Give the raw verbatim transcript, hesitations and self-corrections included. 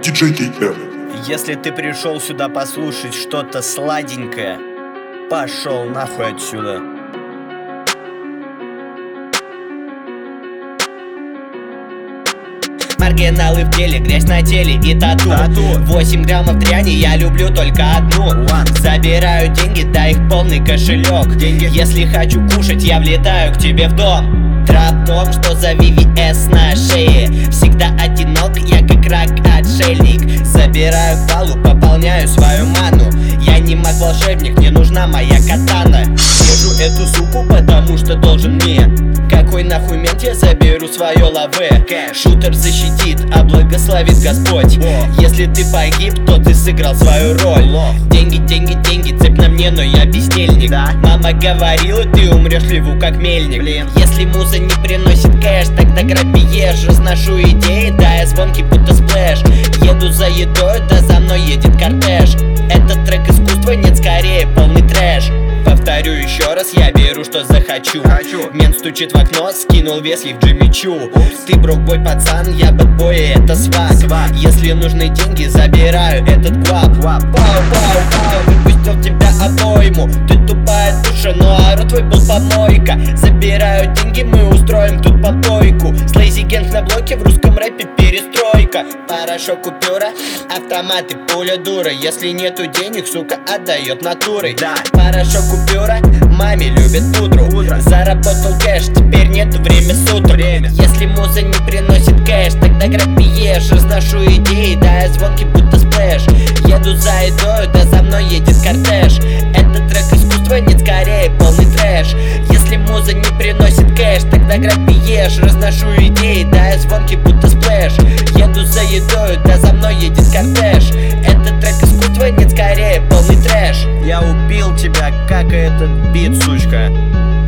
диджей кей эр. Если ты пришел сюда послушать что-то сладенькое, пошел нахуй отсюда. Маргиналы в деле, грязь на теле и тату, тату. восемь граммов дряни, я люблю только одну. One. Забираю деньги, да их полный кошелек. Деньги. Если хочу кушать, я влетаю к тебе в дом. Трап том, что за ви ви эс на шее. Всегда одинок, я как рак-отшельник. Забираю балу, пополняю свою ману. Я не маг-волшебник, не нужна моя катана. Держу эту суку, потому что должен мне. Какой нахуй мент, я заберу свое лаве. Шутер защитит, а благословит Господь. Если ты погиб, то ты сыграл свою роль. Деньги, деньги, деньги, цепь на мне, но я бездельник. Мама говорила, ты умрешь леву как мельник. Если муза не приносит кэш, тогда граби ешь. Разношу идеи, да я звонкий будто сплэш. Еду за едой, да за мной едет кортеж. Этот трек искусства, нет, скорее полный трэш. Повторю еще раз, я беру, что захочу. Хочу. Мент стучит в окно, скинул вес, я в Джимми Чу. Ты брокбой пацан, я бэтбой, это свак. свак. Если нужны деньги, забираю этот гвап. Пау, пау, пау, выпустил тебя обойму. Ты тупая душа, ну а рот твой был помойка. Забираю деньги, мы устроим тут попойку. Слейзи гэнг на блоке, в русском рэпе перестройка. Порошок купюра, автоматы, пуля дура. Если нету денег, сука, отдает натурой. Да. Порошок купюра, маме любит пудру. Пудра. Заработал кэш, теперь нету время суток. Время. Если муза не приносит кэш, тогда граби ешь. Разношу идеи, да я звонкий будто сплэш. Еду за едой, да за мной едет кортеж. Этот трек искусства, нет, скорее полный трэш. Если муза не приносит кэш, тогда граби ешь. Разношу идеи, да я звонкий будто сплэш. Еду за едой, да за мной едет кортеж. Этот трек искусства, нет, скорее полный трэш. Я убил тебя, как этот бит, сучка.